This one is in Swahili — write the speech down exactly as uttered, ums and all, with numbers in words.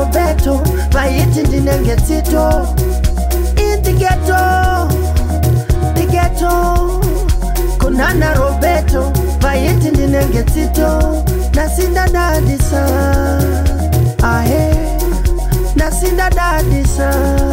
Roberto, vaiti ndinenge Tito. In the ghetto, the ghetto. Kunana Roberto, vaiti ndinenge Tito. Nasinda dadisa, ahe. Nasinda dadisa.